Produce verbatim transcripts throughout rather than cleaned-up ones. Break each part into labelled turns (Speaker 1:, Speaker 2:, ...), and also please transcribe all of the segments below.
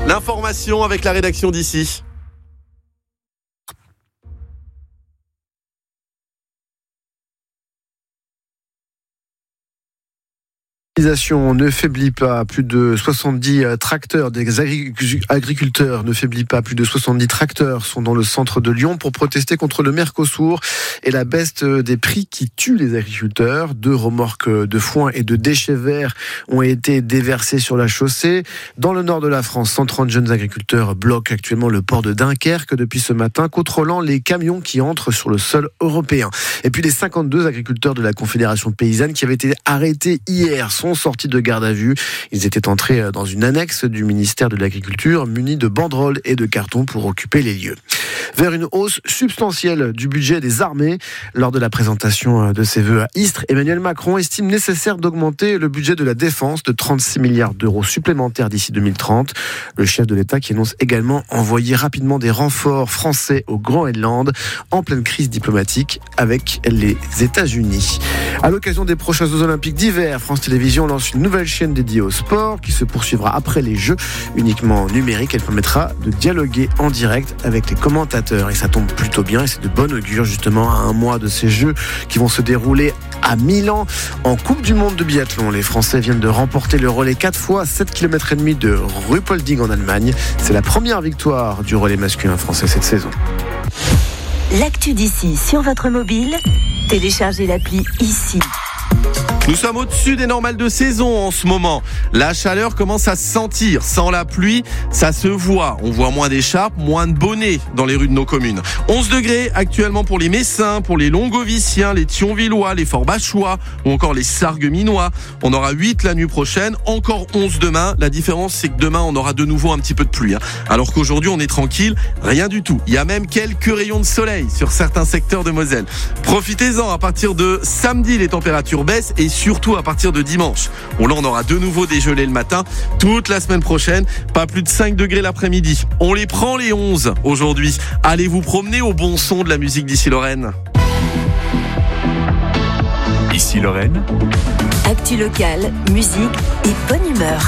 Speaker 1: L'information avec la rédaction d'ici.
Speaker 2: L'organisation ne faiblit pas, plus de soixante-dix tracteurs des agriculteurs ne faiblit pas, plus de soixante-dix tracteurs sont dans le centre de Lyon pour protester contre le Mercosur et la baisse des prix qui tue les agriculteurs. Deux remorques de foin et de déchets verts ont été déversées sur la chaussée. Dans le nord de la France, cent trente jeunes agriculteurs bloquent actuellement le port de Dunkerque depuis ce matin, contrôlant les camions qui entrent sur le sol européen. Et puis les cinquante-deux agriculteurs de la Confédération paysanne qui avaient été arrêtés hier sont sortis de garde à vue. Ils étaient entrés dans une annexe du ministère de l'Agriculture munis de banderoles et de cartons pour occuper les lieux. Vers une hausse substantielle du budget des armées. Lors de la présentation de ses vœux à Istres, Emmanuel Macron estime nécessaire d'augmenter le budget de la défense de trente-six milliards d'euros supplémentaires d'ici deux mille trente. Le chef de l'État qui annonce également envoyer rapidement des renforts français au Groenland en pleine crise diplomatique avec les États-Unis. À l'occasion des prochains Jeux Olympiques d'hiver, France Télévisions lance une nouvelle chaîne dédiée au sport qui se poursuivra après les Jeux, uniquement numérique. Elle permettra de dialoguer en direct avec les commentateurs et ça tombe plutôt bien et c'est de bon augure justement à un mois de ces Jeux qui vont se dérouler à Milan en Coupe du Monde de biathlon. Les Français viennent de remporter le relais quatre fois, sept kilomètres et demi de Ruhpolding en Allemagne. C'est la première victoire du relais masculin français cette saison.
Speaker 3: L'actu d'ici sur votre mobile, téléchargez l'appli ici.
Speaker 1: Nous sommes au-dessus des normales de saison en ce moment. La chaleur commence à se sentir. Sans la pluie, ça se voit. On voit moins d'écharpes, moins de bonnets dans les rues de nos communes. onze degrés actuellement pour les Messins, pour les Longoviciens, les Thionvillois, les Forbachois ou encore les Sarregueminois. On aura huit la nuit prochaine, encore onze demain. La différence, c'est que demain, on aura de nouveau un petit peu de pluie. Hein. Alors qu'aujourd'hui, on est tranquille, rien du tout. Il y a même quelques rayons de soleil sur certains secteurs de Moselle. Profitez-en, à partir de samedi, les températures baissent et surtout à partir de dimanche. Bon là on aura de nouveau des gelées le matin, toute la semaine prochaine, pas plus de cinq degrés l'après-midi. On les prend les onze aujourd'hui. Allez vous promener au bon son de la musique d'ici Lorraine.
Speaker 4: Ici Lorraine.
Speaker 3: Actu locale, musique et bonne humeur.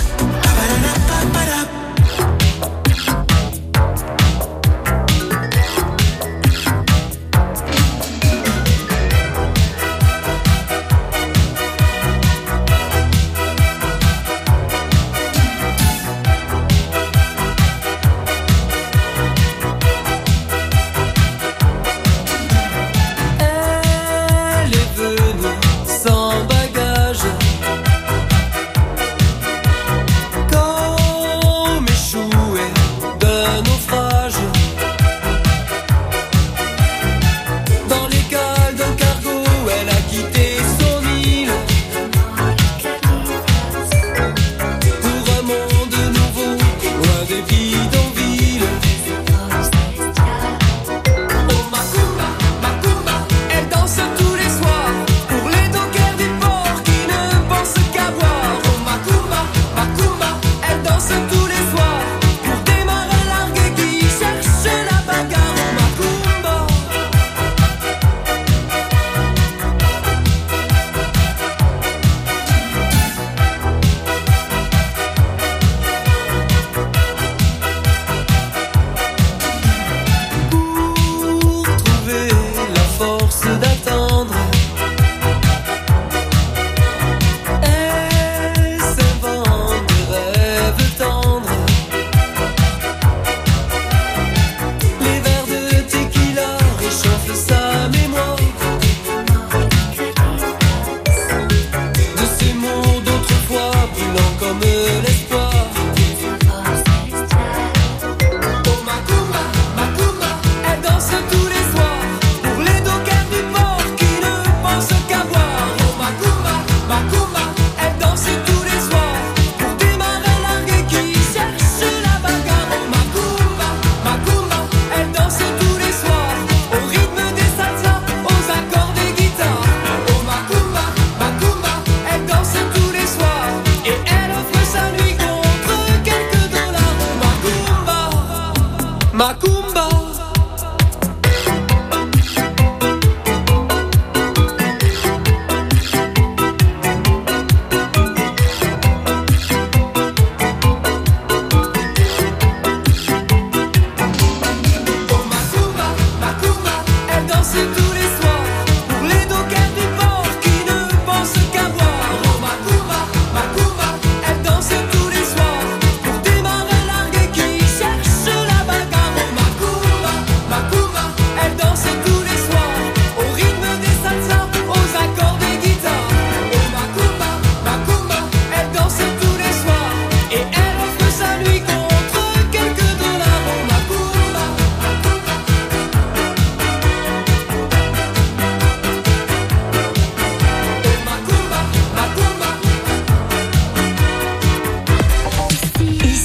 Speaker 5: Sa nuit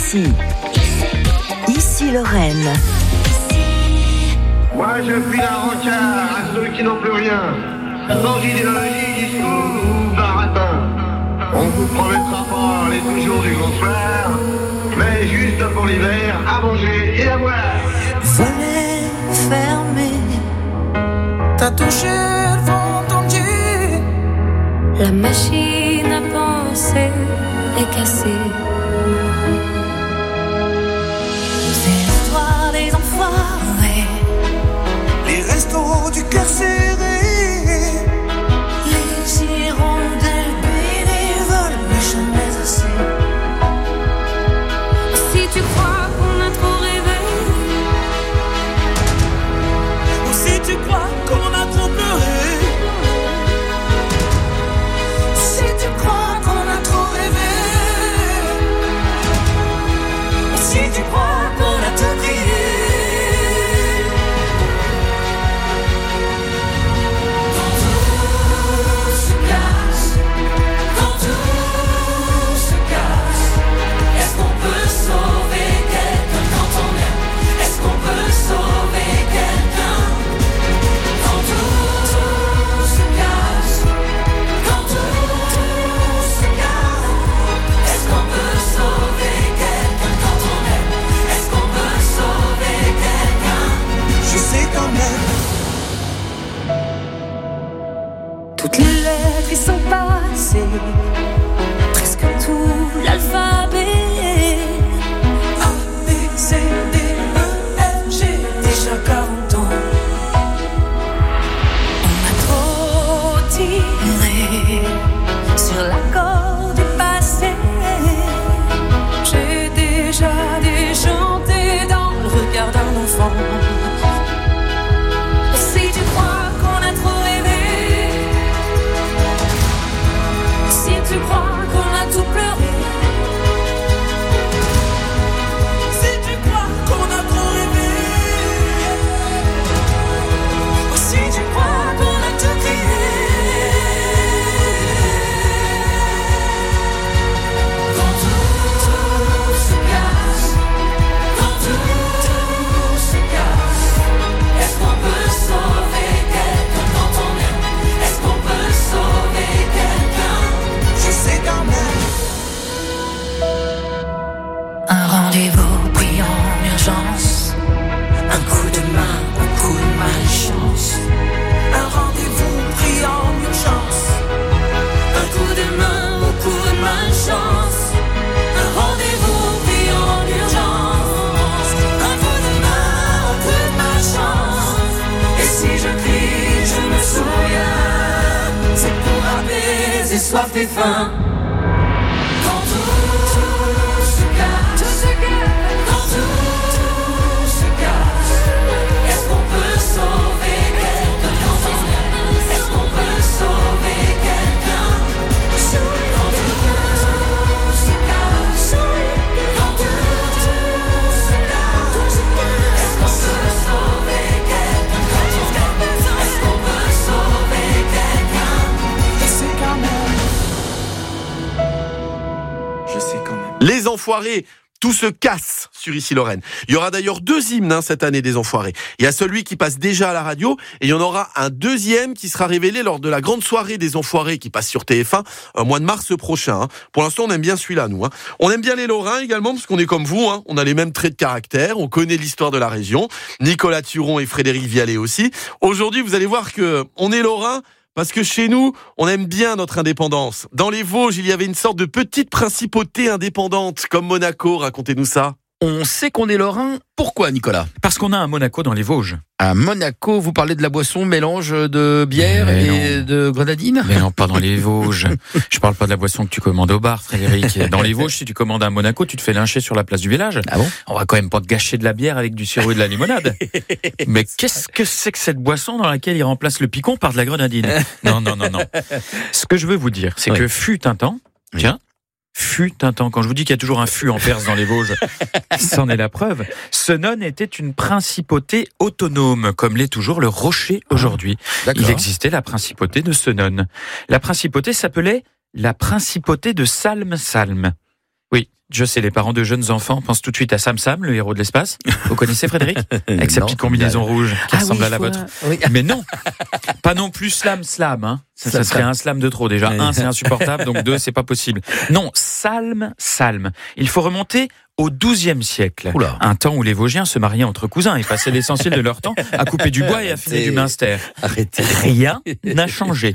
Speaker 3: ici. Ici Lorraine.
Speaker 5: Moi je puis la rencard à ceux qui n'ont plus rien, sans idéologie, discours ou baratin. On vous promettra pas les toujours du bonsoir, mais juste pour l'hiver, à manger et à boire.
Speaker 6: Volets fermés, t'as touché le vent tendu. La machine à penser est cassée. C'est l'histoire des enfoirés, les restos du cœur serré, les hirondelles bénévoles, mais jamais assez. Si tu crois qu'on a trop rêvé, ou si tu crois qu'on a trop pleuré, si tu crois qu'on a trop rêvé, ou si tu crois qu'on a tout crié. Toutes les lettres y sont passées, presque tout l'alphabet. A, B, C, D, E, F, G, déjà quarante ans. On a trop tiré sur la corde du passé. J'ai déjà déchanté dans le regard d'un enfant. Si tu crois qu'on a trop rêvé, si tu crois qu'on a tout pleuré, si tu crois qu'on a trop rêvé, ou si tu crois qu'on a tout crié. Quand tout se casse, quand tout se casse, est-ce qu'on peut sauver quelqu'un quand on aime? Est-ce qu'on peut sauver quelqu'un? Je sais quand même. Un rendez-vous pris en urgence, un coup de main au coup de malchance. Un rendez-vous pris en urgence, un coup de main au coup de malchance. Un rendez-vous pris en urgence, un coup de main au coup de malchance. Et si je crie, je me souviens, c'est pour apaiser soif et faim. Quand tout se casse, quand tout se casse, est-ce qu'on peut sauver quelqu'un quand on aime? Est-ce qu'on peut sauver quelqu'un? Quand tout se casse, quand tout se casse, est-ce qu'on peut sauver quelqu'un quand on aime? Est-ce qu'on peut sauver quelqu'un? Je sais quand même.
Speaker 4: Je sais quand même.
Speaker 1: Les enfoirés, tout se casse sur Ici Lorraine. Il y aura d'ailleurs deux hymnes hein, cette année des enfoirés. Il y a celui qui passe déjà à la radio et il y en aura un deuxième qui sera révélé lors de la grande soirée des enfoirés qui passe sur T F un au mois de mars prochain. Hein. Pour l'instant, on aime bien celui-là, nous. Hein. On aime bien les Lorrains également parce qu'on est comme vous. Hein. On a les mêmes traits de caractère. On connaît l'histoire de la région. Nicolas Turon et Frédéric Vialet aussi. Aujourd'hui, vous allez voir que on est Lorrains. Parce que chez nous, on aime bien notre indépendance. Dans les Vosges, il y avait une sorte de petite principauté indépendante, comme Monaco. Racontez-nous ça.
Speaker 7: On sait qu'on est lorrain. Pourquoi, Nicolas ?
Speaker 8: Parce qu'on a un Monaco dans les Vosges.
Speaker 7: À Monaco, vous parlez de la boisson, mélange de bière
Speaker 8: Mais
Speaker 7: et
Speaker 8: non.
Speaker 7: de grenadine ?
Speaker 8: Mais non, pas dans les Vosges. Je parle pas de la boisson que tu commandes au bar, Frédéric. Dans les Vosges, si tu commandes à Monaco, tu te fais lyncher sur la place du village.
Speaker 7: Ah bon ?
Speaker 8: On va quand même pas te gâcher de la bière avec du sirop et de la limonade. Mais qu'est-ce que c'est que cette boisson dans laquelle il remplace le picon par de la grenadine ? Non, non, non, non. Ce que je veux vous dire, c'est
Speaker 7: Oui.
Speaker 8: que fut un temps, tiens, fut un temps, quand je vous dis qu'il y a toujours un fût en Perse dans les Vosges, c'en est la preuve. Senones était une principauté autonome, comme l'est toujours le Rocher aujourd'hui.
Speaker 7: D'accord.
Speaker 8: Il existait la principauté de Senones. La principauté s'appelait la principauté de Salm-Salm. Oui, je sais, les parents de jeunes enfants pensent tout de suite à Sam Sam, le héros de l'espace. Vous connaissez Frédéric? Avec sa
Speaker 7: Non,
Speaker 8: petite combinaison rouge qui
Speaker 7: Ah
Speaker 8: ressemble
Speaker 7: oui,
Speaker 8: à la
Speaker 7: je vois.
Speaker 8: vôtre.
Speaker 7: Oui.
Speaker 8: Mais non, pas non plus Slam Slam. Hein. Ça, ça
Speaker 7: Slam,
Speaker 8: serait
Speaker 7: slam.
Speaker 8: un slam de trop déjà.
Speaker 7: Oui.
Speaker 8: Un, c'est insupportable, donc deux, c'est pas possible. Non, Salm Salm. Il faut remonter au douzième siècle.
Speaker 7: Oula.
Speaker 8: Un temps où les Vosgiens se mariaient entre cousins et passaient l'essentiel de leur temps à couper du bois et à affiner
Speaker 7: Arrêtez.
Speaker 8: du minster.
Speaker 7: Arrêtez.
Speaker 8: Rien n'a changé.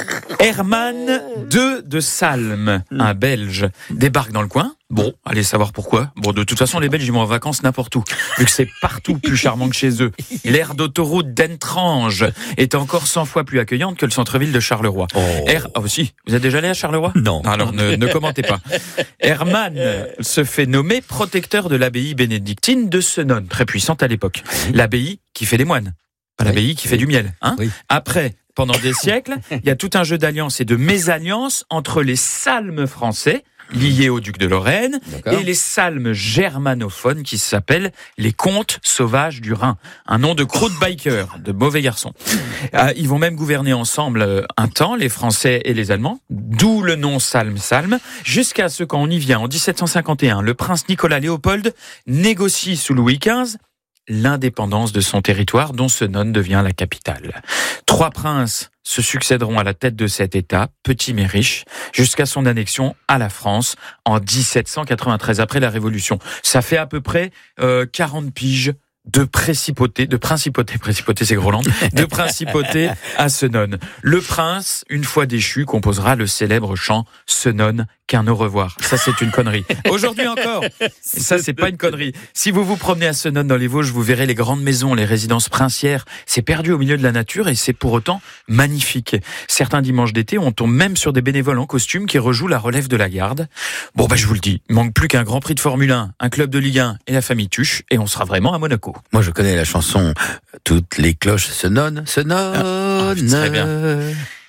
Speaker 8: Hermann deux de Salm, un Belge, débarque dans le coin. Bon, allez savoir pourquoi. Bon, de toute façon, les Belges ils vont en vacances n'importe où, vu que c'est partout plus charmant que chez eux. L'aire d'autoroute d'Entrange est encore cent fois plus accueillante que le centre-ville de Charleroi.
Speaker 7: Oh.
Speaker 8: Her- oh, si, vous êtes déjà allé à Charleroi?
Speaker 7: Non.
Speaker 8: Alors ne, ne commentez pas. Hermann se fait nommer protecteur de l'abbaye bénédictine de Senones, très puissante à l'époque. L'abbaye qui fait des moines, pas l'abbaye qui fait du miel. Hein
Speaker 7: Oui.
Speaker 8: Après, pendant des siècles, il y a tout un jeu d'alliances et de mésalliances entre les salmes français, liés au duc de Lorraine,
Speaker 7: D'accord.
Speaker 8: et les salmes germanophones qui s'appellent les comtes sauvages du Rhin. Un nom de croûte biker, de mauvais garçons. Euh, ils vont même gouverner ensemble euh, un temps, les Français et les Allemands, d'où le nom salm-salm, jusqu'à ce qu'en y vient, en dix-sept cent cinquante et un, le prince Nicolas Léopold négocie sous Louis quinze l'indépendance de son territoire, dont Senones devient la capitale. Trois princes se succéderont à la tête de cet État, petit mais riche, jusqu'à son annexion à la France en dix-sept cent quatre-vingt-treize, après la Révolution. Ça fait à peu près euh, quarante piges de principauté, de principauté, principauté c'est Groland, de principauté à Senones. Le prince, une fois déchu, composera le célèbre chant Senones qu'un au revoir. Ça, c'est une connerie. Aujourd'hui encore. Et ça, c'est pas une connerie. Si vous vous promenez à Senones dans les Vosges, vous verrez les grandes maisons, les résidences princières. C'est perdu au milieu de la nature et c'est pour autant magnifique. Certains dimanches d'été, on tombe même sur des bénévoles en costume qui rejouent la relève de la garde. Bon, bah, je vous le dis, il manque plus qu'un Grand Prix de Formule un, un club de Ligue un et la famille Tuche et on sera vraiment à Monaco.
Speaker 7: Moi, je connais la chanson Toutes les cloches sonnent, sonnent.
Speaker 8: Ah, très bien.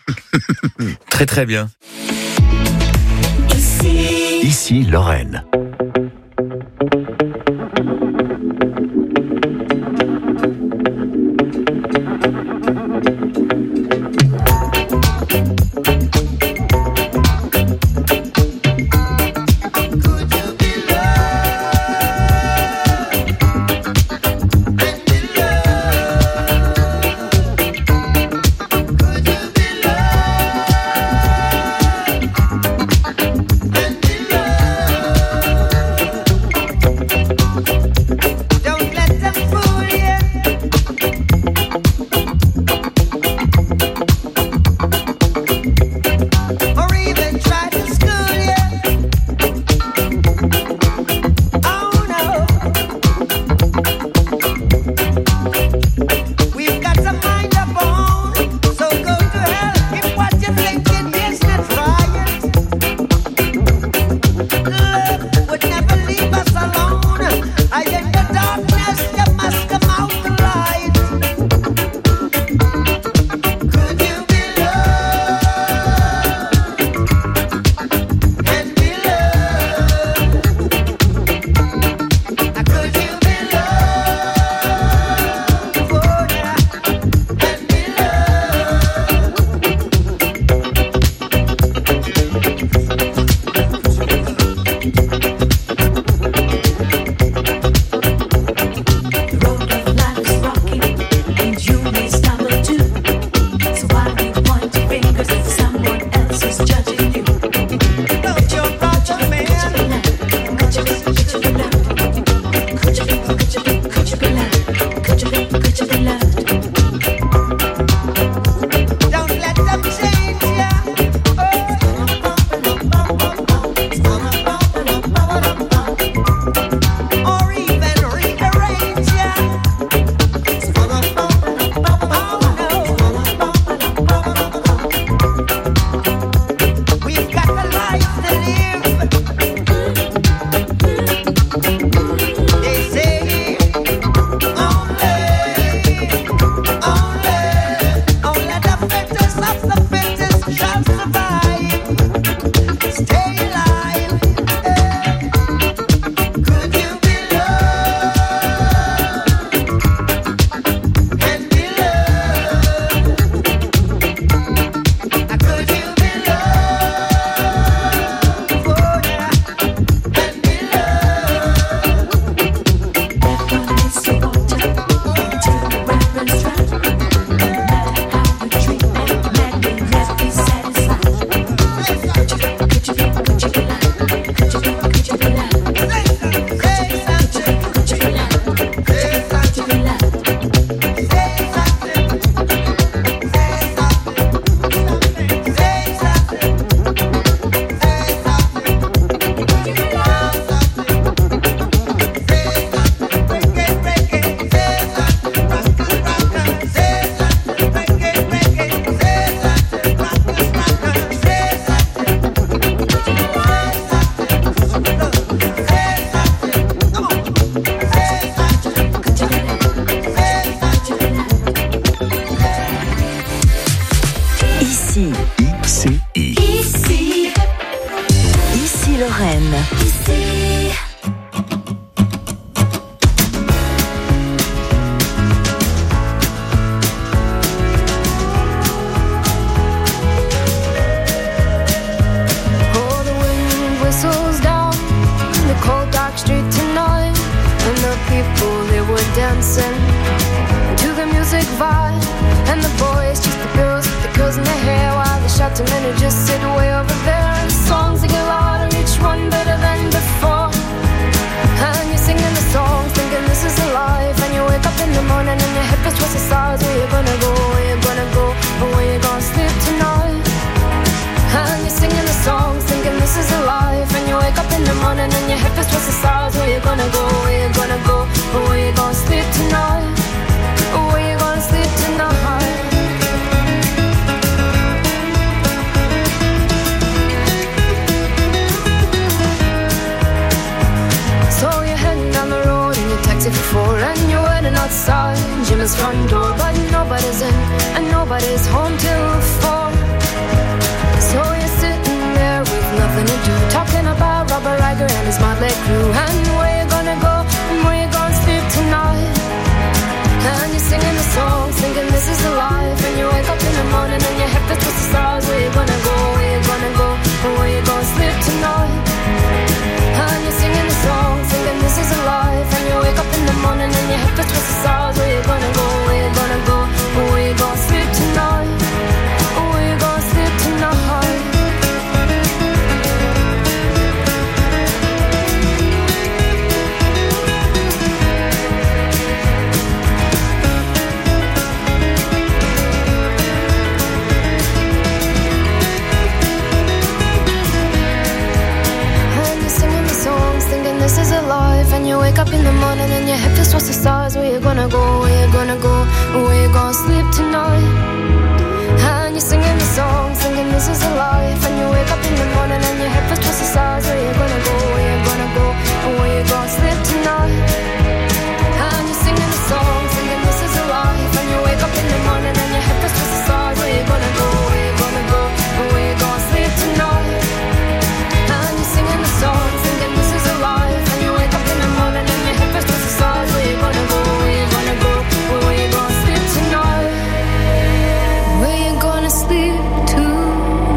Speaker 8: Très très bien.
Speaker 4: Ici Lorraine.
Speaker 9: street tonight, and the people, they were dancing to the music vibe, and the boys chased the girls with the curls in their hair, while the shouting men who just sit way over there. And the songs they get louder, each one better than before, and you're singing the songs thinking this is a life, and you wake up in the morning and your head feels twice the size. Where you gonna go, where you gonna go, or where you gonna sleep tonight? And you're singing the songs thinking this is a life, and you wake up in the morning and your head feels twice the size. Where you gonna go, where you gonna go, or where you gonna sleep tonight, or where you gonna sleep tonight? So you're heading down the road in your taxi for four, and you're waiting outside Jim's front door, but nobody's in and nobody's home till four. So you're sitting there with nothing to do, talking about Robert Riger and his motley crew, and where you gonna go and where you gonna sleep tonight. And you're singing the songs thinking this is a life, and you wake up in the morning and your head feels twice the size. Where you gonna go, where you gonna go, or where you gonna sleep tonight? And you're singing the songs thinking this is a life, and you wake up in the morning and your head feels twice the size. Where you gonna go, where you gonna go, or where you gonna sleep tonight, or where you gonna sleep tonight? This is a life, and you wake up in the morning and your head feels twice the size. Where you gonna go, where you gonna go, where you gonna sleep tonight? And you're singing the song, singing this is a life, and you wake up in the morning and your head feels twice the size. Where you gonna go, where you gonna go, where you gonna sleep tonight? And you're singing the song, singing this is a life, and you wake up in the morning and your head feels twice the size. Where you gonna go, where you gonna go, where you gonna sleep tonight? And you're singing the song, singing this is a life, and you wake up in the morning and your head feels twice the size. Where you gonna go, where you gonna go, where you gonna sleep tonight? Where you gonna sleep tonight?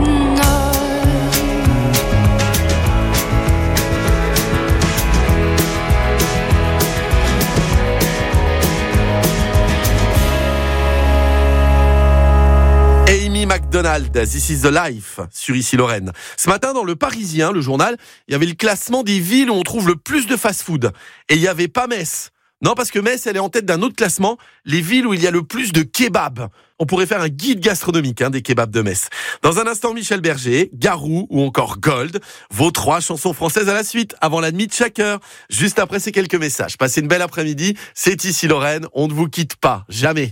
Speaker 1: Amy McDonald, This is the Life, sur Ici Lorraine. Ce matin, dans Le Parisien, le journal, il y avait le classement des villes où on trouve le plus de fast-food. Et il n'y avait pas Metz. Non, parce que Metz, elle est en tête d'un autre classement, les villes où il y a le plus de kebabs. On pourrait faire un guide gastronomique hein, des kebabs de Metz. Dans un instant, Michel Berger, Garou ou encore Gold. Vos trois chansons françaises à la suite, avant la demi de chaque heure. Juste après ces quelques messages. Passez une belle après-midi. C'est Ici Lorraine. On ne vous quitte pas. Jamais.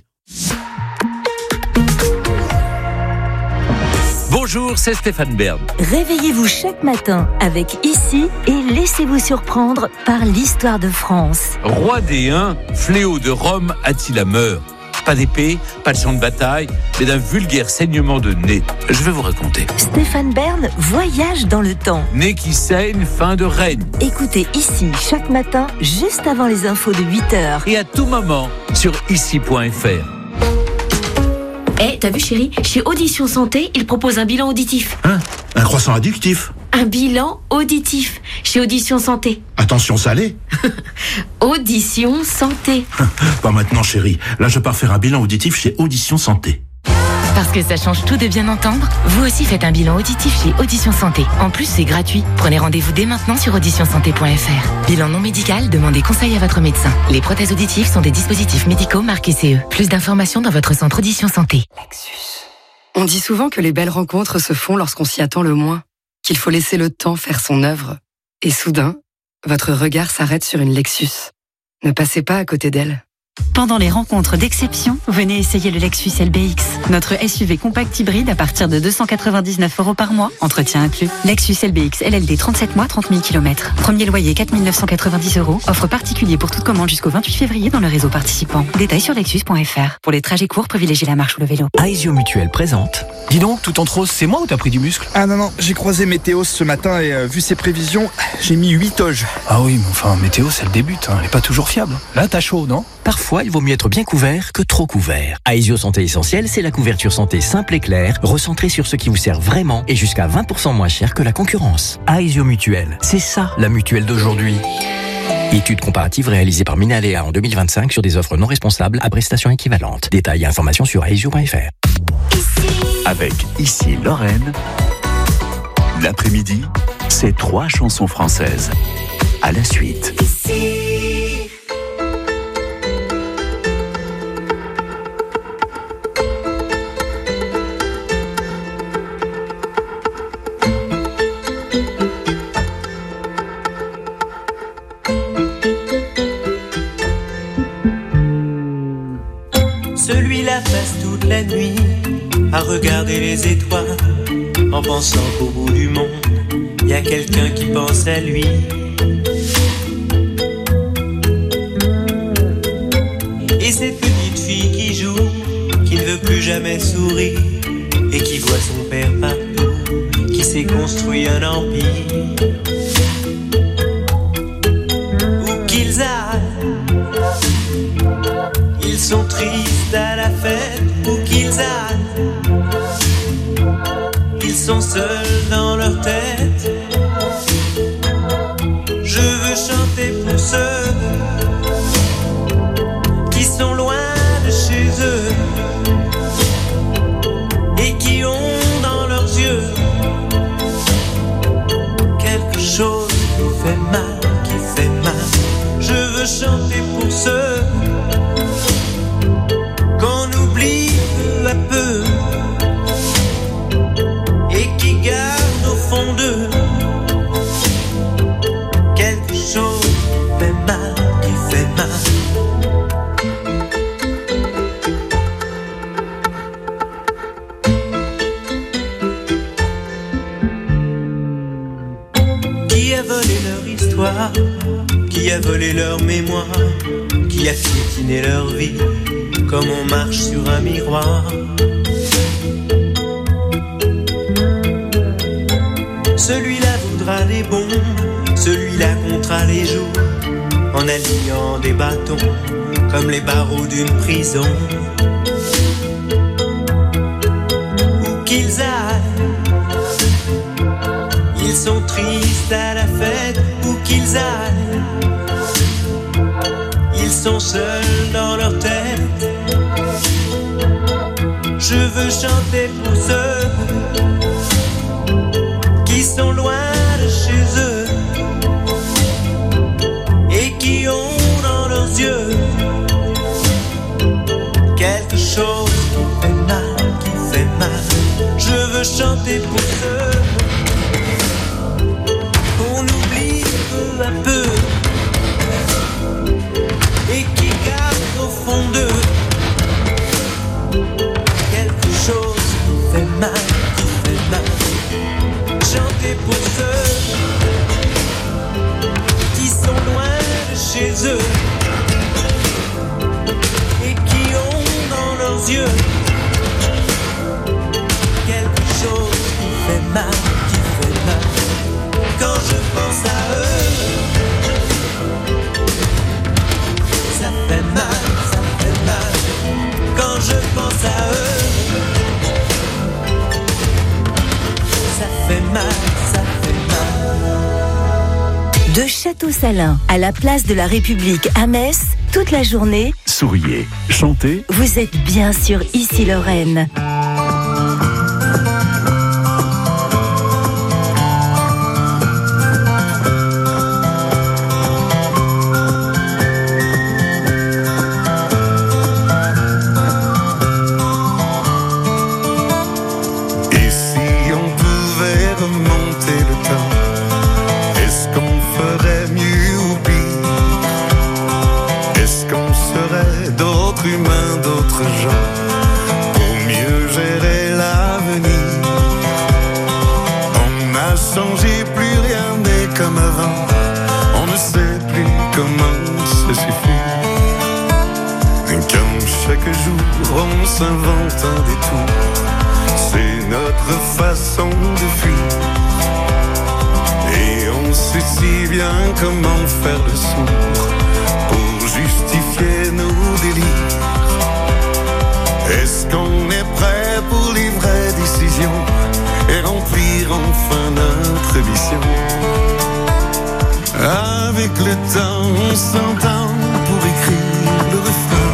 Speaker 4: Bonjour, c'est Stéphane Bern.
Speaker 3: Réveillez-vous chaque matin avec Ici et laissez-vous surprendre par l'histoire de France.
Speaker 4: Roi des Huns, fléau de Rome, Attila meurt. Pas d'épée, pas de champ de bataille, mais d'un vulgaire saignement de nez. Je vais vous raconter.
Speaker 3: Stéphane Bern voyage dans le temps.
Speaker 4: Nez qui saigne, fin de règne.
Speaker 3: Écoutez Ici chaque matin, juste avant les infos de huit heures.
Speaker 4: Et à tout moment, sur ici point f r.
Speaker 10: Eh, hey, t'as vu chérie, chez Audition Santé, ils proposent un bilan auditif.
Speaker 11: Hein? Un croissant addictif?
Speaker 10: Un bilan auditif, chez Audition Santé.
Speaker 11: Attention salé?
Speaker 10: Audition Santé.
Speaker 11: Pas maintenant chérie, là je pars faire un bilan auditif chez Audition Santé.
Speaker 12: Parce que ça change tout de bien entendre, vous aussi faites un bilan auditif chez Audition Santé. En plus, c'est gratuit. Prenez rendez-vous dès maintenant sur audition santé point f r. Bilan non médical, demandez conseil à votre médecin. Les prothèses auditives sont des dispositifs médicaux marqués C E. Plus d'informations dans votre centre Audition Santé.
Speaker 13: Lexus. On dit souvent que les belles rencontres se font lorsqu'on s'y attend le moins, qu'il faut laisser le temps faire son œuvre. Et soudain, votre regard s'arrête sur une Lexus. Ne passez pas à côté d'elle.
Speaker 14: Pendant les rencontres d'exception, venez essayer le Lexus L B X. Notre S U V compact hybride à partir de deux cent quatre-vingt-dix-neuf euros par mois, entretien inclus. Lexus L B X L L D trente-sept mois, trente mille kilomètres. Premier loyer quatre mille neuf cent quatre-vingt-dix euros. Offre particulier pour toute commande jusqu'au vingt-huit février dans le réseau participant. Détails sur lexus point f r. Pour les trajets courts, privilégiez la marche ou le vélo.
Speaker 15: Aesio Mutuel présente. Dis donc, tout en rose, c'est moi ou t'as pris du muscle?
Speaker 16: Ah non, non, j'ai croisé Météo ce matin et euh, vu ses prévisions, j'ai mis huit toges.
Speaker 15: Ah oui, mais enfin, Météo, c'est le début, hein, elle est pas toujours fiable. Là, t'as chaud, non? Parfois, il vaut mieux être bien couvert que trop couvert. Aesio Santé Essentielle, c'est la couverture santé simple et claire, recentrée sur ce qui vous sert vraiment et jusqu'à vingt pour cent moins cher que la concurrence. Aesio Mutuel, c'est ça la mutuelle d'aujourd'hui. Étude comparative réalisée par Minalea en deux mille vingt-cinq sur des offres non responsables à prestations équivalentes. Détails et informations sur aesio point f r.
Speaker 17: Avec Ici Lorraine, l'après-midi, c'est trois chansons françaises. À la suite.
Speaker 18: Celui-là passe toute la nuit à regarder les étoiles en pensant qu'au bout du monde, il y a quelqu'un qui pense à lui. Et cette petite fille qui joue, qui ne veut plus jamais sourire et qui voit son père partout, qui s'est construit un empire. Où qu'ils aillent, ils sont tristes à la fête. Où qu'ils aillent, ils sont seuls dans leur tête. Je veux chanter pour ceux qui sont loin de chez eux et qui ont dans leurs yeux quelque chose qui fait mal, qui fait mal. Je veux chanter pour ceux qu'on oublie peu à peu et qui gardent au fond d'eux quelque chose qui fait mal, qui fait mal. Qui a volé leur histoire, qui a volé leur mémoire, qui a piétiné leur vie comme on marche sur un miroir. Celui-là voudra des bombes, celui-là comptera les jours en alignant des bâtons comme les barreaux d'une prison. Où qu'ils aillent, ils sont tristes à la fête. Où qu'ils aillent, ils sont seuls dans leur tête. Je veux chanter pour ceux qui sont loin de chez eux et qui ont dans leurs yeux quelque chose qui fait mal, qui fait mal. Je veux chanter pour ceux qu'on oublie peu à peu et qui gardent au fond d'eux quelque chose qui fait mal, qui fait mal. Chanter pour ceux qui sont loin de chez eux et qui ont dans leurs yeux quelque chose qui fait mal, qui fait mal. Quand je pense à eux, ça fait mal, ça fait mal. Quand je pense à eux, ça fait mal, ça fait mal.
Speaker 3: De Château-Salin à la place de la République à Metz, toute la journée,
Speaker 17: Souriez, chantez.
Speaker 3: vous êtes bien sur Ici Lorraine.
Speaker 19: On s'invente un détour, c'est notre façon de fuir. Et on sait si bien comment faire le sourd pour justifier nos délires. Est-ce qu'on est prêt pour les vraies décisions et remplir enfin notre mission? Avec le temps, on s'entend pour écrire le refrain.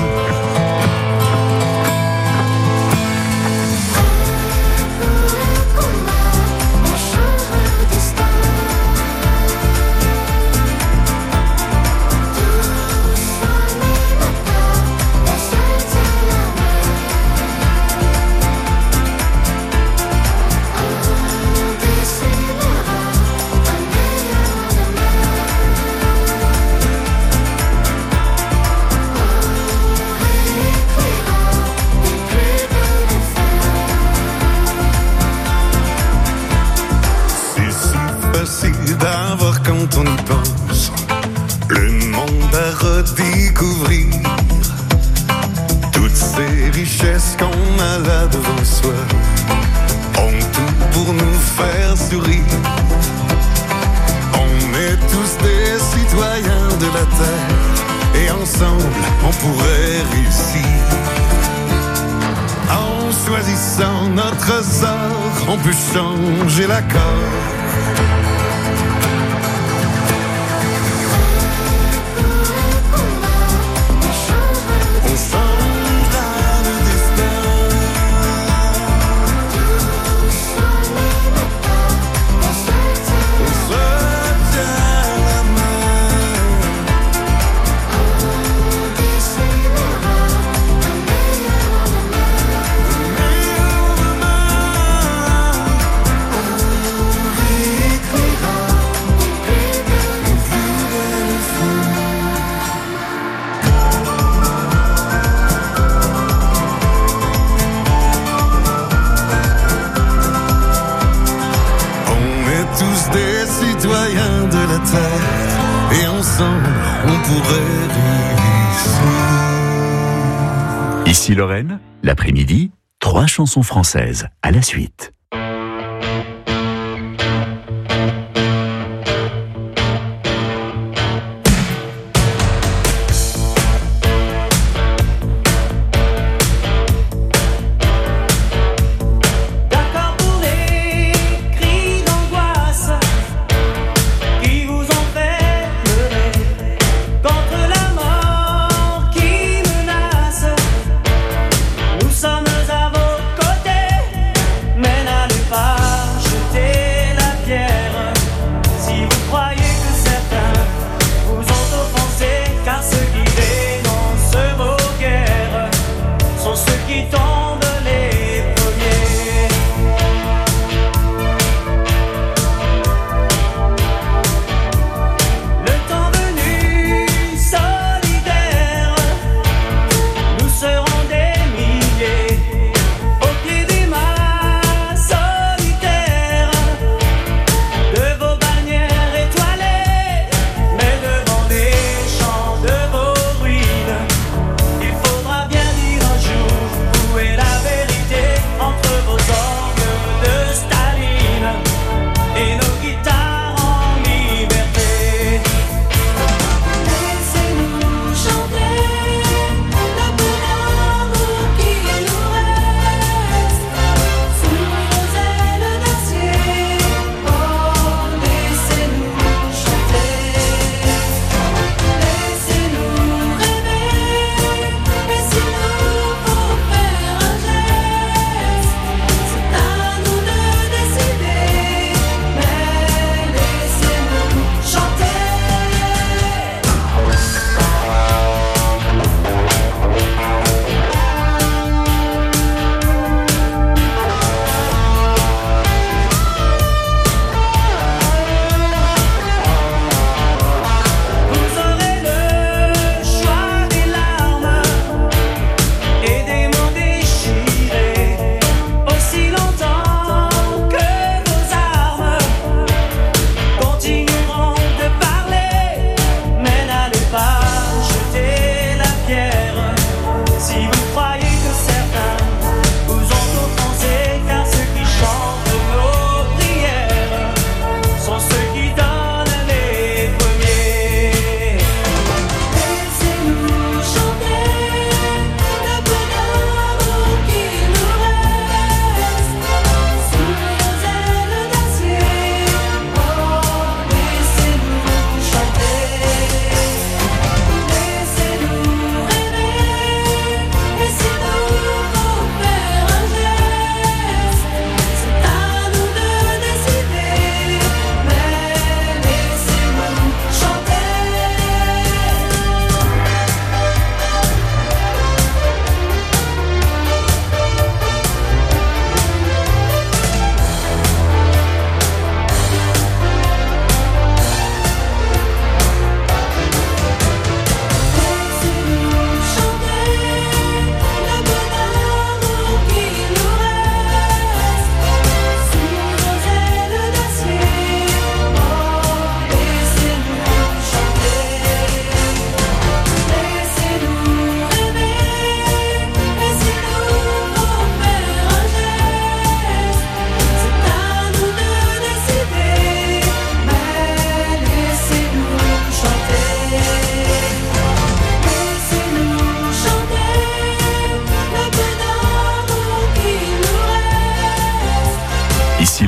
Speaker 19: D'avoir quand on y pense le monde à redécouvrir, toutes ces richesses qu'on a là devant soi ont tout pour nous faire sourire. On est tous des citoyens de la terre et ensemble on pourrait réussir. En choisissant notre sort, on peut changer l'accord. Citoyens de la terre et ensemble on pourrait réussir.
Speaker 17: Ici Lorraine, l'après-midi, trois chansons françaises à la suite.
Speaker 6: Sommes à vos côtés, mais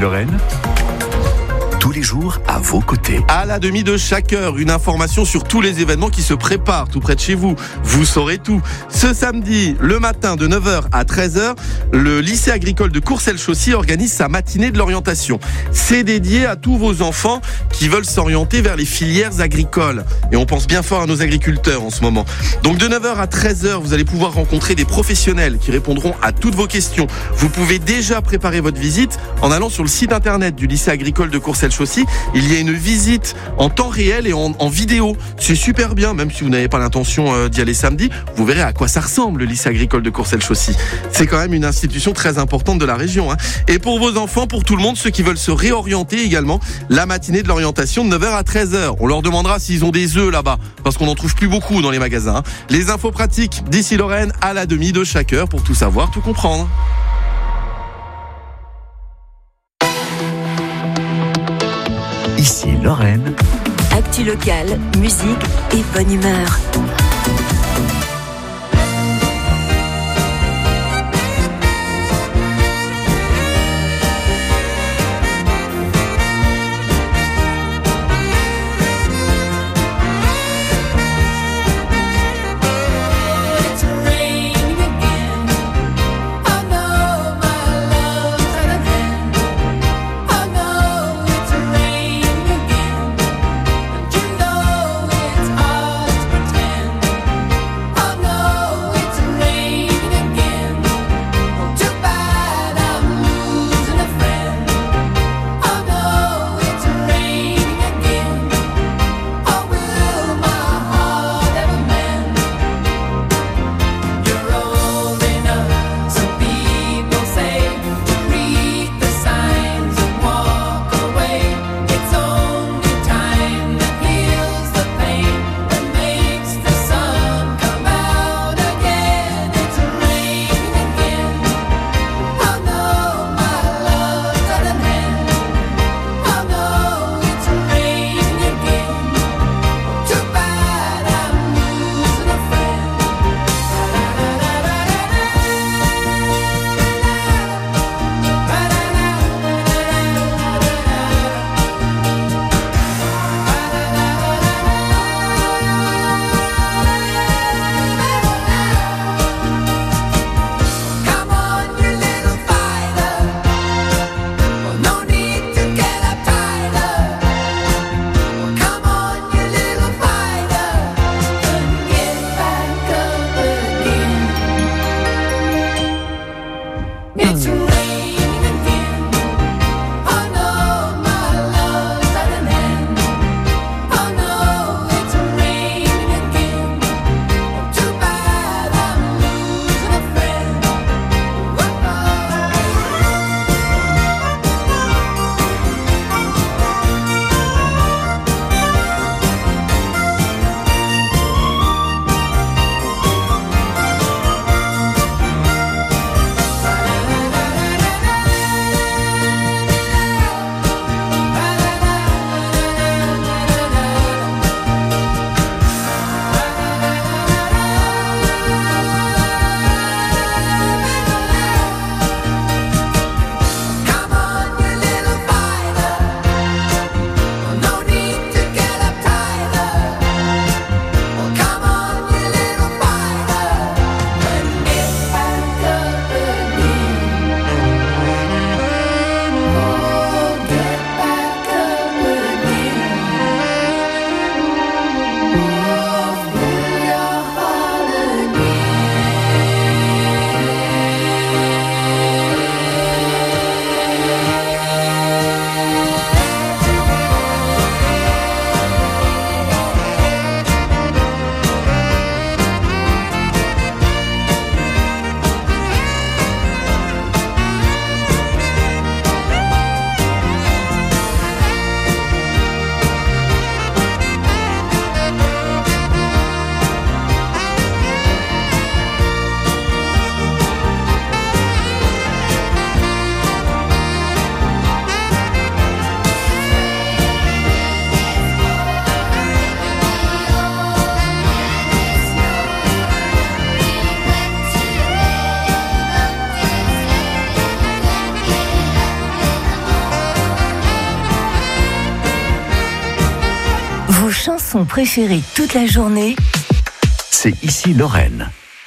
Speaker 17: Lorraine, tous les jours à vos côtés.
Speaker 1: À la demi de chaque heure, une information sur tous les événements qui se préparent tout près de chez vous. Vous saurez tout. Ce samedi, le matin de neuf heures à treize heures, le lycée agricole de Courcelles-Chaussy organise sa matinée de l'orientation. C'est dédié à tous vos enfants qui veulent s'orienter vers les filières agricoles. Et on pense bien fort à nos agriculteurs en ce moment. Donc de neuf heures à treize heures, vous allez pouvoir rencontrer des professionnels qui répondront à toutes vos questions. Vous pouvez déjà préparer votre visite en allant sur le site internet du lycée agricole de Courcelles-Chaussy. Il y a une visite en temps réel et en, en vidéo. C'est super bien, même si vous n'avez pas l'intention euh, d'y aller samedi. Vous verrez à quoi ça ressemble, le lycée agricole de Courcelles-Chaussy. C'est quand même une institution très importante de la région. Hein. Et pour vos enfants, pour tout le monde, ceux qui veulent se réorienter également, la matinée de l'orientation de neuf heures à treize heures. On leur demandera s'ils ont des œufs là-bas, parce qu'on n'en trouve plus beaucoup dans les magasins. Hein. Les infos pratiques d'ici Lorraine à la demi de chaque heure pour tout savoir, tout comprendre.
Speaker 17: Ici Lorraine.
Speaker 3: Actu locale, musique et bonne humeur.
Speaker 6: Pretend
Speaker 3: chanson préférée toute la journée,
Speaker 17: c'est ici Lorraine.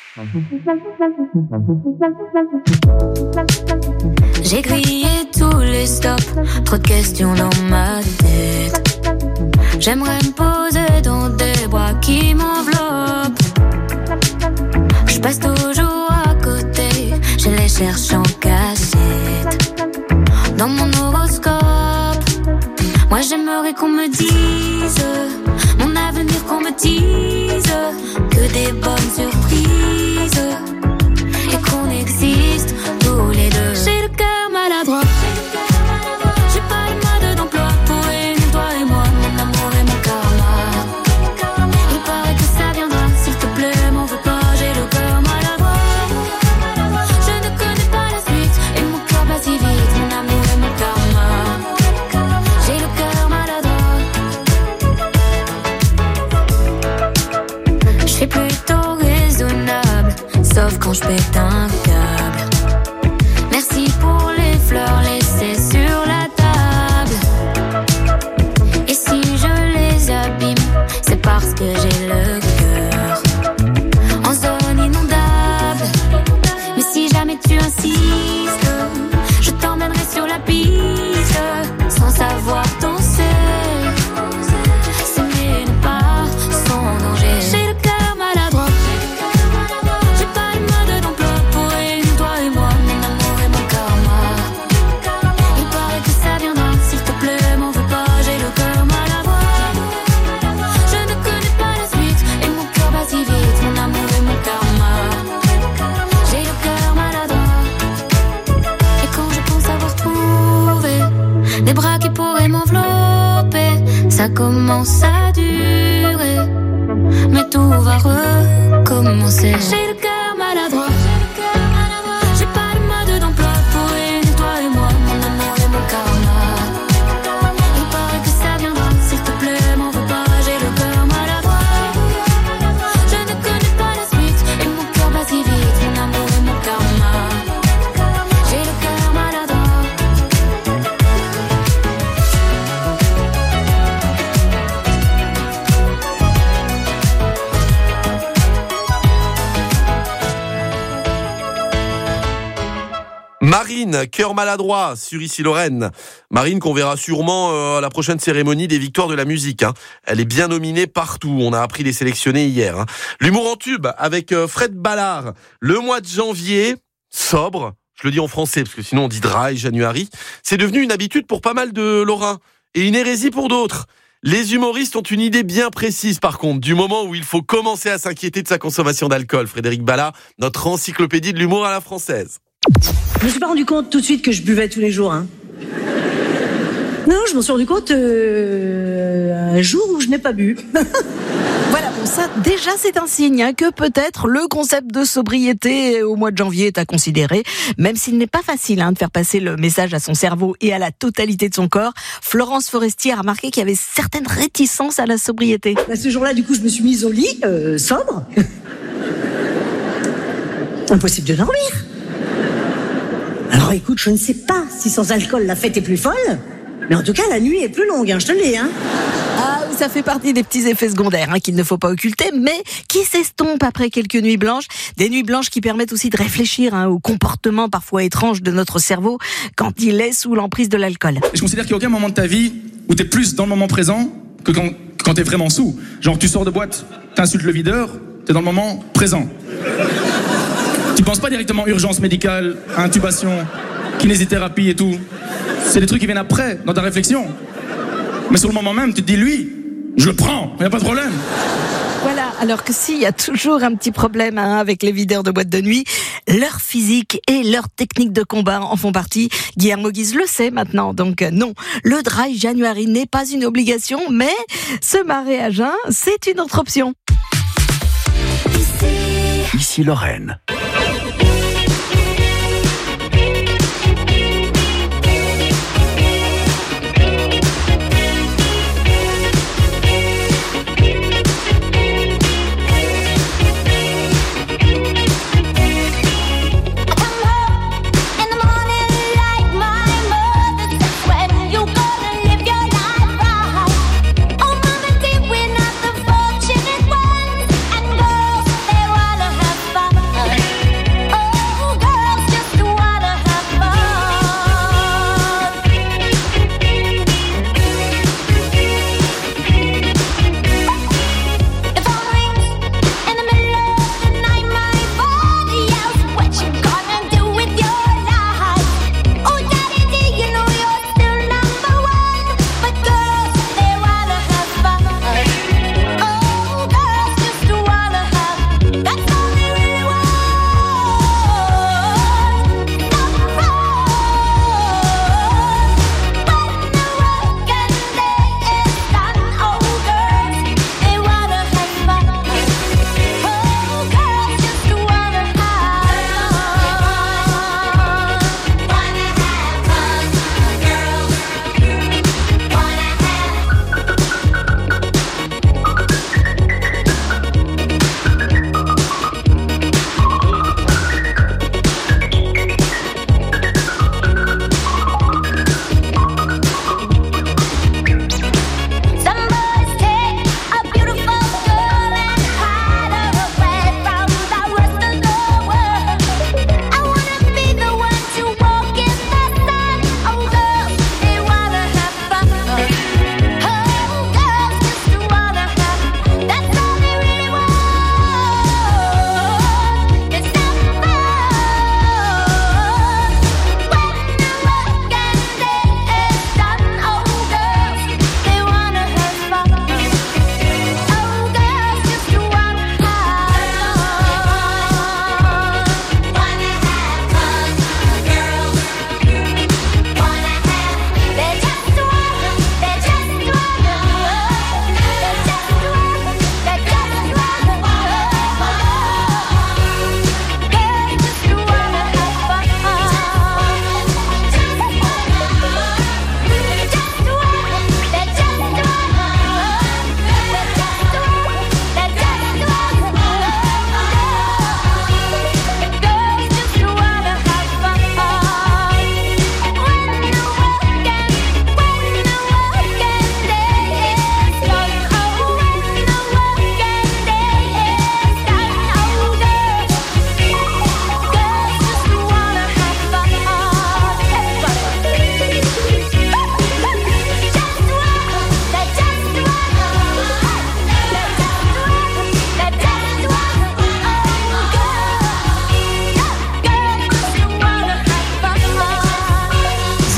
Speaker 9: J'ai grillé tous les stops, trop de questions dans ma tête. J'aimerais me poser dans des bras qui m'enveloppent. Je passe toujours à côté, je les cherche en cachette. Dans mon horoscope, moi j'aimerais qu'on me dise mon avenir, qu'on me dise que des bonnes surprises et qu'on existe tous les deux. J'ai le cœur maladroit, j'ai pas le mode d'emploi pour réunir toi et moi, mon amour et mon karma. Il paraît que ça viendra, s'il te plaît, m'en veux pas, j'ai le cœur maladroit. Je ne connais pas la suite et mon cœur bat si vite, mon amour et mon karma. J'ai le cœur maladroit. Je suis plutôt raisonnable, sauf quand je pète un câble. Merci pour les fleurs laissées sur la table. Et si je les abîme, c'est parce que j'ai le cœur en zone inondable. Mais si jamais tu insistes, je t'emmènerai sur la piste sans savoir danser. S'aimer n'est pas sans danger. J'ai le cœur maladroit, j'ai pas le mode d'emploi pour réunir toi et moi, mon amour et mon karma. Il paraît que ça viendra, s'il te plaît, m'en veux pas, j'ai le cœur maladroit. Je ne connais pas la suite et mon cœur bat si vite, mon amour et mon karma. J'ai le cœur maladroit. Et quand je pense avoir trouvé des bras qui pourraient m'envelopper, ça commence à durer, mais tout va recommencer. J'ai le cœur maladroit, j'ai pas le mode d'emploi pour réunir toi et moi, mon amour et mon karma. Il paraît que ça viendra, s'il te plaît, m'en veux pas, j'ai le cœur maladroit. Je ne connais pas la suite et mon cœur bat si vite, mon amour et mon karma. J'ai le cœur maladroit.
Speaker 1: Marine, cœur maladroit sur Ici Lorraine. Marine qu'on verra sûrement euh, à la prochaine cérémonie des victoires de la musique. Hein. Elle est bien nominée partout. On a appris les sélectionner hier. Hein. L'humour en tube avec euh, Fred Ballard. Le mois de janvier, sobre, je le dis en français parce que sinon on dit dry January, c'est devenu une habitude pour pas mal de Lorrains et une hérésie pour d'autres. Les humoristes ont une idée bien précise par contre du moment où il faut commencer à s'inquiéter de sa consommation d'alcool. Frédéric Ballard, notre encyclopédie de l'humour à la française.
Speaker 20: Je me suis pas rendu compte tout de suite que je buvais tous les jours. Hein. Non, je m'en suis rendu compte euh, un jour où je n'ai pas bu.
Speaker 21: Voilà, bon ça déjà c'est un signe hein, que peut-être le concept de sobriété au mois de janvier est à considérer, même s'il n'est pas facile hein, de faire passer le message à son cerveau et à la totalité de son corps. Florence Forestier a remarqué qu'il y avait certaines réticences à la sobriété.
Speaker 20: Bah, ce jour-là, du coup, je me suis mise au lit, euh, sobre. Impossible de dormir. Alors écoute, je ne sais pas si sans alcool la fête est plus folle, mais en tout cas la nuit est plus longue, hein, je te le dis. Hein.
Speaker 21: Ah, ça fait partie des petits effets secondaires hein, qu'il ne faut pas occulter, mais qui s'estompent après quelques nuits blanches. Des nuits blanches qui permettent aussi de réfléchir hein, au comportement parfois étrange de notre cerveau quand il est sous l'emprise de l'alcool.
Speaker 22: Je considère qu'il n'y a aucun moment de ta vie où tu es plus dans le moment présent que quand, quand tu es vraiment sous. Genre tu sors de boîte, t'insultes le videur, tu es dans le moment présent. Tu penses pas directement urgence médicale, intubation, kinésithérapie et tout. C'est des trucs qui viennent après, dans ta réflexion. Mais sur le moment même, tu te dis, lui, je le prends, il n'y a pas de problème.
Speaker 21: Voilà, alors que s'il y a toujours un petit problème hein, avec les videurs de boîte de nuit, leur physique et leur technique de combat en font partie. Guillermo Guise le sait maintenant, donc non, le dry January n'est pas une obligation, mais se marrer à jeun, c'est une autre option.
Speaker 17: Ici Lorraine.
Speaker 9: When you gonna live your life right? Oh, mama, dear, we're not the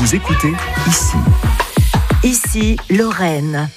Speaker 17: Vous écoutez ici.
Speaker 3: Ici, Lorraine.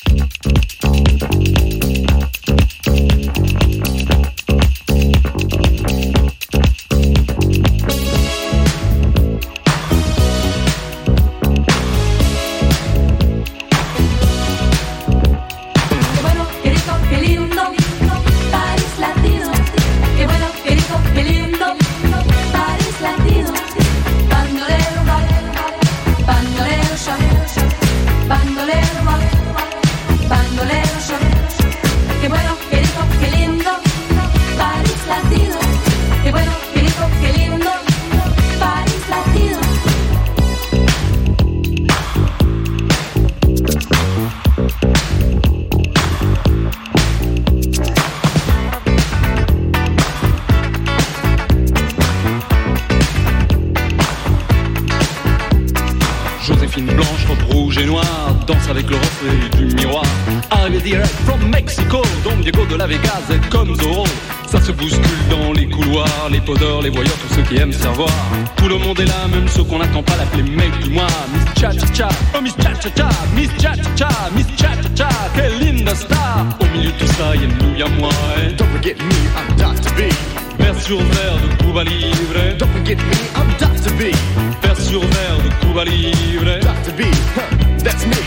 Speaker 2: Joséphine blanche, robe rouge et noire, danse avec le reflet du miroir. Arrivé direct from Mexico, Don Diego de la Vegas, comme Zorro. Ça se bouscule dans les couloirs, les poseurs, les voyeurs, tous ceux qui aiment savoir. Tout le monde est là, même ceux qu'on n'attend pas l'appeler mec du mois. Miss Cha-Cha-Cha, oh Miss Cha-Cha-Cha, Miss Cha-Cha-Cha, Miss Cha-Cha-Cha, quelle linda star. Au milieu de tout ça, y'a nous, y'a moi. Eh. Don't forget me, I'm Doctor B. Verre sur verre de Cuba Libre. Don't forget me, I'm Doctor B. Verre sur verre de Cuba Libre. Doctor B, huh, that's me.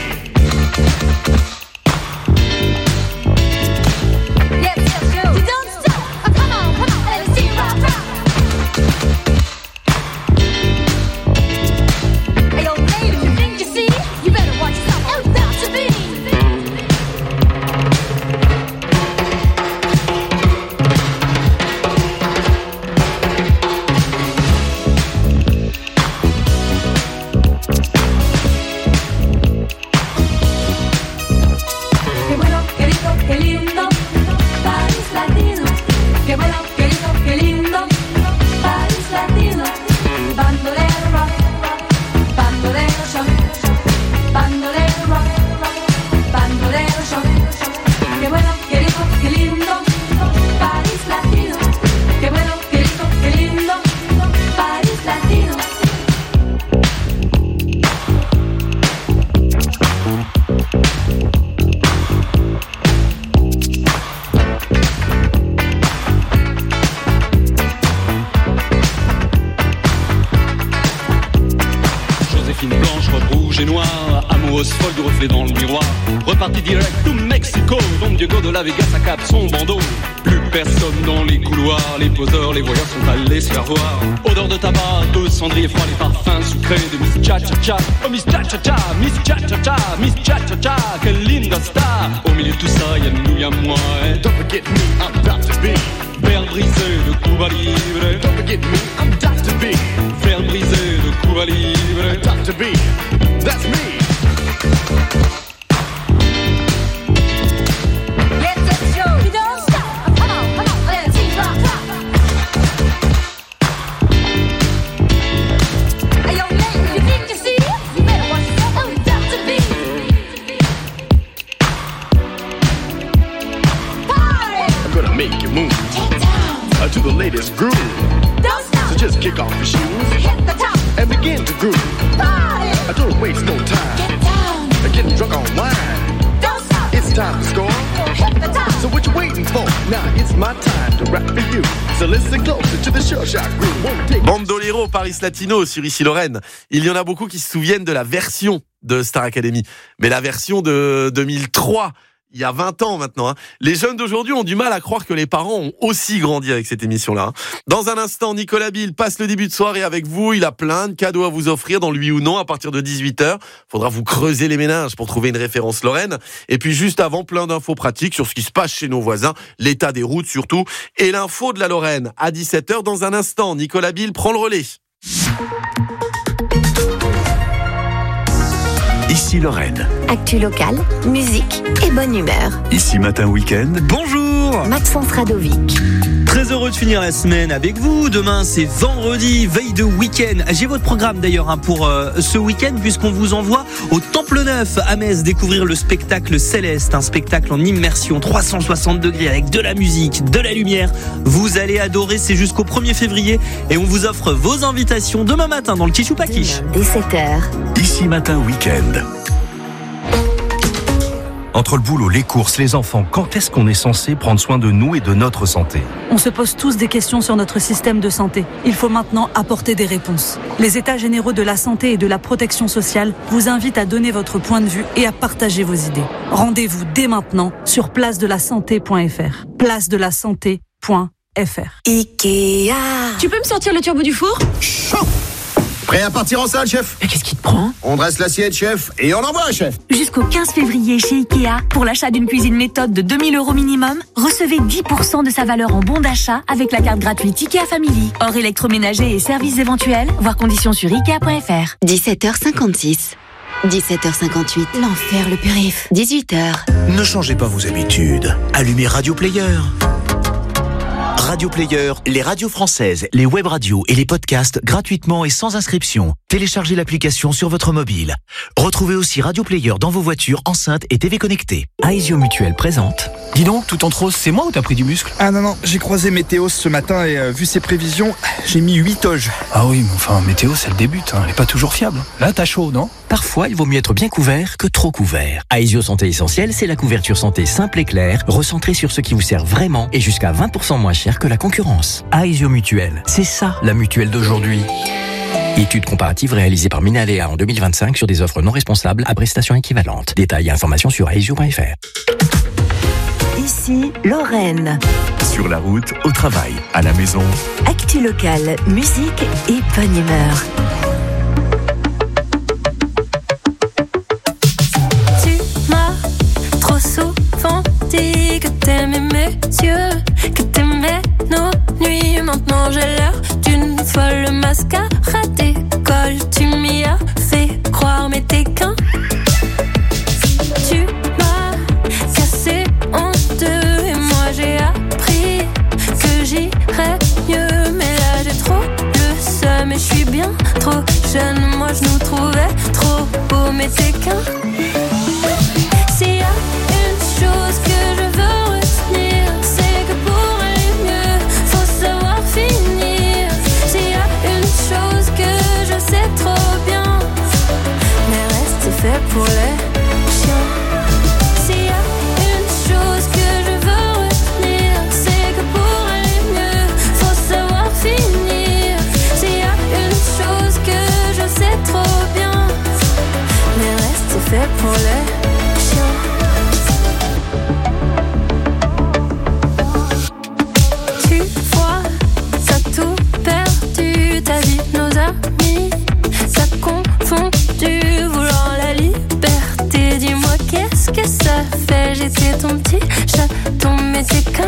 Speaker 6: Yes, yes, you. You don't stop. Oh, come on, come on, let's see rock, rock. Hey, yo, lady, you think you see? You better watch yourself. Oh, Doctor B.
Speaker 2: Folle du reflet dans le miroir. Reparti direct to Mexico, Don Diego de la Vegas accable son bandeau. Plus personne dans les couloirs, les poseurs, les voyeurs sont allés se faire voir. Odeur de tabac, de cendrier froid, les parfums sucrés de Miss Cha-Cha-Cha. Oh Miss Cha-Cha-Cha, Miss Cha-Cha-Cha, Miss Cha-Cha-Cha, quelle linda star. Au milieu de tout ça, y'a nous, y'a moi. Eh. Don't forget me, I'm Doctor B. Verre brisé de Cuba Libre. Don't forget me, I'm Doctor B. Verre brisé de Cuba Libre. Doctor B, that's me. To the latest groove. Don't stop. So just kick off your shoes. Hit the top. And begin to groove. Party. I don't waste no time. Get down. Getting drunk on wine. Don't stop. It's time to score. Hit the top. So what you waiting for? Now it's my time to rap for you. So listen closer to the Sure Shot groove.
Speaker 1: Bandolero, Paris Latino sur Ici Lorraine. Il y en a beaucoup qui se souviennent de la version de Star Academy. Mais la version de deux mille trois, il y a vingt ans maintenant. Hein. Les jeunes d'aujourd'hui ont du mal à croire que les parents ont aussi grandi avec cette émission-là. Hein. Dans un instant, Nicolas Bill passe le début de soirée avec vous. Il a plein de cadeaux à vous offrir dans le oui ou non à partir de dix-huit heures. Faudra vous creuser les méninges pour trouver une référence Lorraine. Et puis juste avant, plein d'infos pratiques sur ce qui se passe chez nos voisins, l'état des routes surtout, et l'info de la Lorraine. À dix-sept heures, dans un instant, Nicolas Bill prend le relais.
Speaker 17: Ici Lorraine.
Speaker 3: Actu locale, musique et bonne humeur.
Speaker 17: Ici Matin Week-end.
Speaker 7: Bonjour,
Speaker 5: Bonjour.
Speaker 3: Maxence Radovic.
Speaker 5: Très heureux de finir la semaine avec vous. Demain, c'est vendredi, veille de week-end. J'ai votre programme d'ailleurs hein, pour euh, ce week-end puisqu'on vous envoie au Temple Neuf à Metz découvrir le spectacle Céleste, un spectacle en immersion trois cent soixante degrés avec de la musique, de la lumière. Vous allez adorer, c'est jusqu'au premier février et on vous offre vos invitations demain matin dans le Quiche ou pas Quiche.
Speaker 3: Dès sept heures.
Speaker 17: Ici Matin Week-end.
Speaker 8: Entre le boulot, les courses, les enfants, quand est-ce qu'on est censé prendre soin de nous et de notre santé ?
Speaker 23: On se pose tous des questions sur notre système de santé. Il faut maintenant apporter des réponses. Les États généraux de la santé et de la protection sociale vous invitent à donner votre point de vue et à partager vos idées. Rendez-vous dès maintenant sur place de la santé point f r. place de la santé point f r.
Speaker 10: Ikea. Tu peux me sortir le turbo du four ?
Speaker 24: Chaud. Prêt à partir en salle, chef ?
Speaker 10: Mais qu'est-ce qui te prend ?
Speaker 24: On dresse l'assiette, chef, et on envoie, chef.
Speaker 10: Jusqu'au quinze février chez Ikea, pour l'achat d'une cuisine méthode de deux mille euros minimum, recevez dix pour cent de sa valeur en bon d'achat avec la carte gratuite Ikea Family. Hors électroménager et services éventuels, voir conditions sur ikea point f r.
Speaker 3: dix-sept heures cinquante-six. dix-sept heures cinquante-huit. L'enfer, le périph'. dix-huit heures.
Speaker 25: Ne changez pas vos habitudes. Allumez Radio Player. Radio Player, les radios françaises, les web radios et les podcasts gratuitement et sans inscription. Téléchargez l'application sur votre mobile. Retrouvez aussi Radio Player dans vos voitures, enceintes et T V connectées.
Speaker 15: Aesio Mutuel présente.
Speaker 8: Dis donc, tout en rose, c'est moi ou t'as pris du muscle ?
Speaker 16: Ah non, non, j'ai croisé Météos ce matin et euh, vu ses prévisions, j'ai mis huit toges.
Speaker 8: Ah oui, mais enfin, Météos, elle débute, hein, elle est pas toujours fiable. Là, t'as chaud, non ?
Speaker 15: Parfois, il vaut mieux être bien couvert que trop couvert. Aesio Santé Essentielle, c'est la couverture santé simple et claire, recentrée sur ce qui vous sert vraiment et jusqu'à vingt pour cent moins cher que la concurrence. Aesio Mutuel, c'est ça la mutuelle d'aujourd'hui. Étude comparative réalisée par Minalea en deux mille vingt-cinq sur des offres non responsables à prestations équivalentes. Détails et informations sur aesio point f r.
Speaker 3: Ici, Lorraine.
Speaker 17: Sur la route, au travail, à la maison.
Speaker 3: Actu locale, musique et bonne humeur.
Speaker 6: Tu m'as trop souvent dit que t'aimais mes yeux, que t'aimais nos nuits. Maintenant j'ai l'air d'une folle, mascarade décolle. Tu m'y as fait croire, mais t'es qu'un. Tu m'as cassé en deux et moi j'ai appris que j'irais mieux. Mais là j'ai trop le seum et je suis bien trop jeune. Moi je nous trouvais trop beaux, mais t'es qu'un. S'il y a une chose que je veux retenir, c'est que pour aller mieux, faut savoir finir. S'il y a une chose que je sais trop bien, mais reste c'est fait pour les chiens. S'il y a une chose que je veux retenir, c'est que pour aller mieux, faut savoir finir. S'il y a une chose que je sais trop bien, mais reste c'est fait pour les chiens. Tu vois, t'as tout perdu, t'as dit nos amis, t'as confondu, voulant la liberté. Dis-moi qu'est-ce que ça fait, j'étais ton petit chaton, mais t'es qu'un.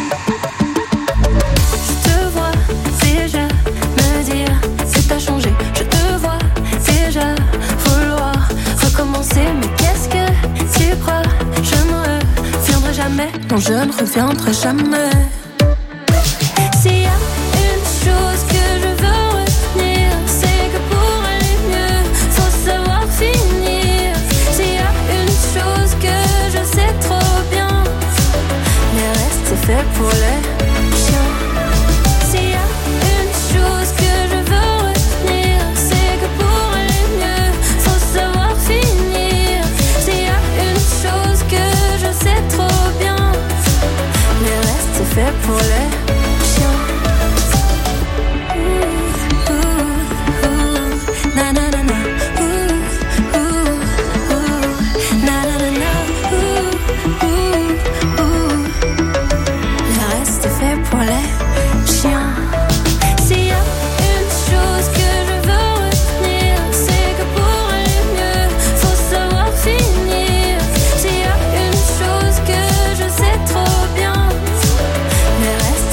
Speaker 6: Je te vois déjà me dire que t'as changé, je te vois déjà vouloir recommencer. Mais qu'est-ce que tu crois, je ne reviendrai jamais, non je ne reviendrai jamais. S'il y a une chose que je veux retenir, c'est que pour aller mieux, faut savoir finir. S'il y a une chose que je sais trop bien, mais reste c'est fait pour les chiens. S'il y a une chose que je veux retenir, c'est que pour aller mieux, faut savoir finir. S'il y a une chose que je sais trop bien, mais reste c'est fait pour les chiens. Ouh, ouh, ouh, na na na na. Ouh, ouh, ouh, na na na na. Ouh, ouh, ouh. Le reste c'est fait pour les chiens. S'il y a une chose que je veux retenir, c'est que pour aller mieux, faut savoir finir. S'il y a une chose que je sais trop bien, mais reste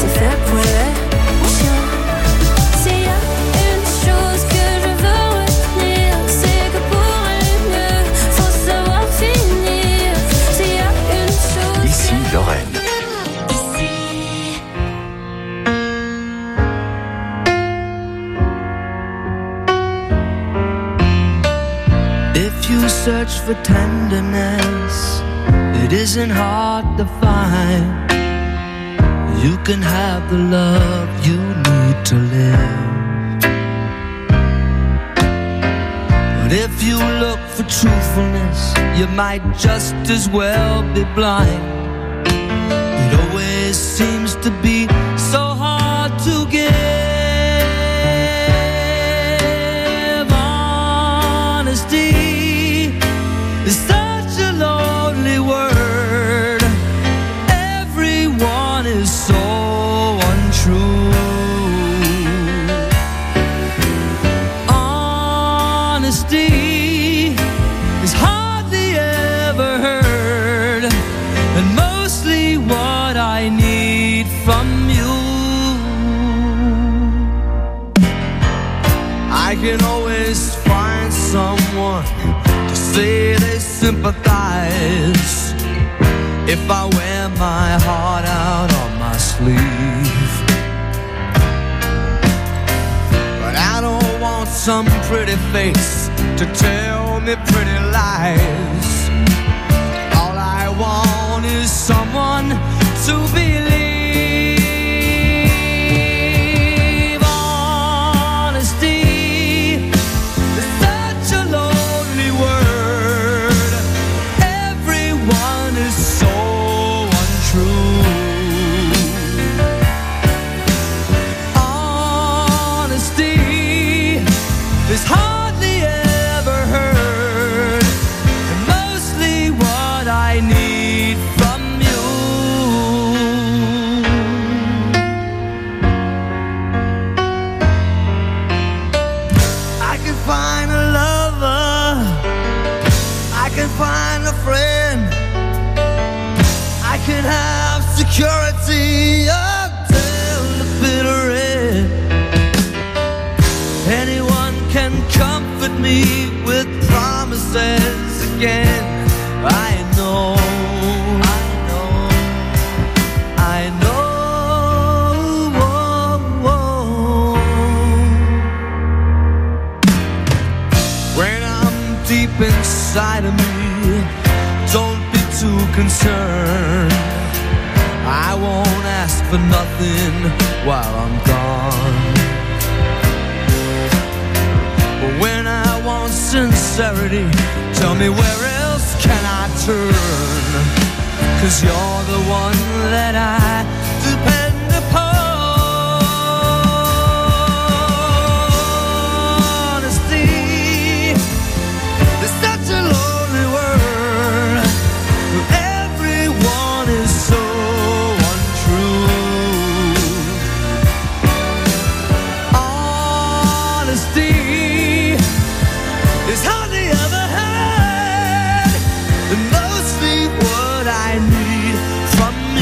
Speaker 4: search for tenderness, it isn't hard to find. You can have the love you need to live. But if you look for truthfulness, you might just as well be blind. It always seems to be so hard to give. Honesty is such a lonely word. Everyone is so untrue. Honesty is hardly ever heard, and mostly what I need from you. I can always find someone to say they sympathize if I wear my heart out on my sleeve. But I don't want some pretty face to tell me pretty lies. All I want is someone to believe. Honesty is such a lonely word. Everyone is so untrue. Honesty is hardly ever heard, and mostly what I need from you. I can find a lover, I can find a friend, I can have security until the bitter end. Anyone can comfort me with promises again. I know, I know, I know. When I'm deep inside of me, don't be too concerned. I won't ask for nothing while I'm gone. But when I want sincerity, tell me where else can I turn? 'Cause you're the one that I depend upon. Honesty is such a lonely word. Everyone is so untrue. Honesty is hardly ever heard, and mostly what I need from you.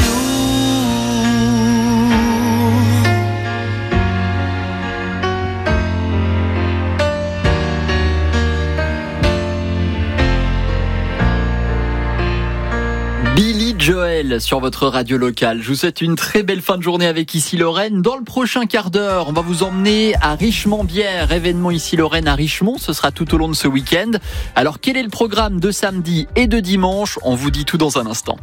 Speaker 11: Billy Joel sur votre radio locale. Je vous souhaite une très belle fin de journée avec Ici Lorraine. Dans le prochain quart d'heure, on va vous emmener à Richemont-Bière, événement Ici Lorraine à Richemont. Ce sera tout au long de ce week-end. Alors, quel est le programme de samedi et de dimanche? On vous dit tout dans un instant.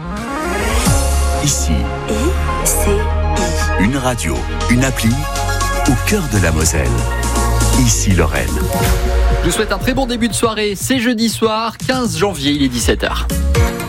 Speaker 17: Ici, une radio, une appli au cœur de la Moselle. Ici Lorraine.
Speaker 11: Je vous souhaite un très bon début de soirée. C'est jeudi soir, quinze janvier, il est dix-sept heures.